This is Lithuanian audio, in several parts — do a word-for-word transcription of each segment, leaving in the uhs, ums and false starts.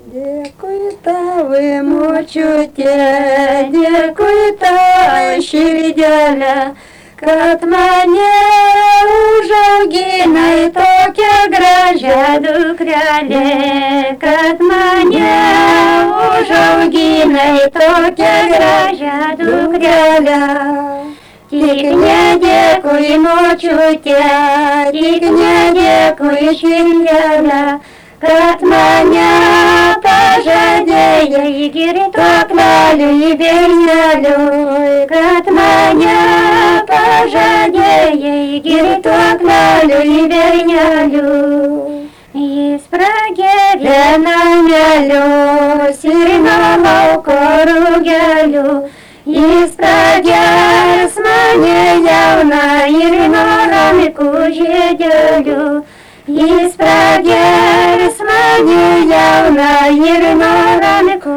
Dėkui tavai, močiute, dėkui tavai, širdelė, kad mane užauginai tokią gražią dukrelę, kad mane užauginai tokią gražią dukrelę. Tik nedėkui, močiute, tik nedėkui, širdelė, kad mane pažadėjai girtuokleliui berneliui, kad mane pažadėjai girtuokleliui berneliui. Jis pragėrė namelius ir nuo lauko rugelių, jis pragers mane jauną ir nuo ramikų žiedelių. Jis pragers mane jauną ir nuo ramikų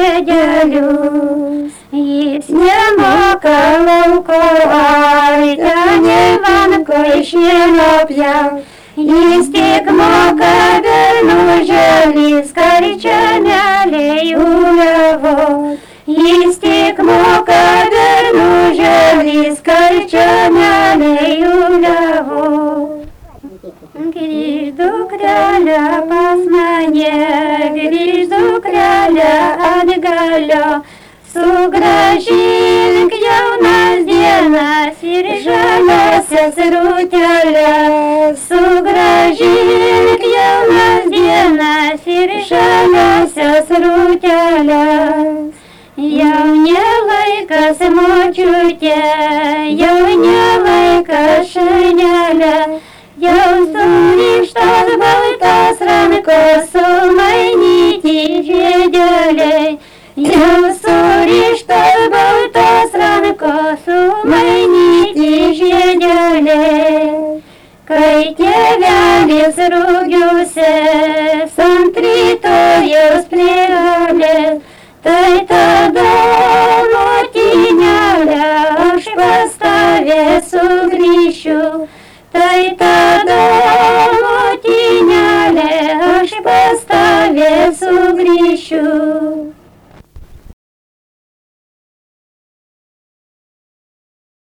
žiedelius. Jis nemoka lauko ait, nei vankoj šieno pjaut. Jis tik moka bernų želys karčemeliai uliavot. Jis tik moka bernų želys karčemeliai uliavot. Grįž dukrelė pas mane, grįž dukrelė atgalio, sugrąžink jaunas dienas ir žaliasias rūteles, sugrąžink jaunas dienas ir žaliasias rūteles. Jau ne laikas, močiute, jau ne laikas, šainelė, jau surištos baltos rankos sumainyti žiedeliai, jau surištos baltos rankos sumainyti žiedeliai. Kai tėvelis rū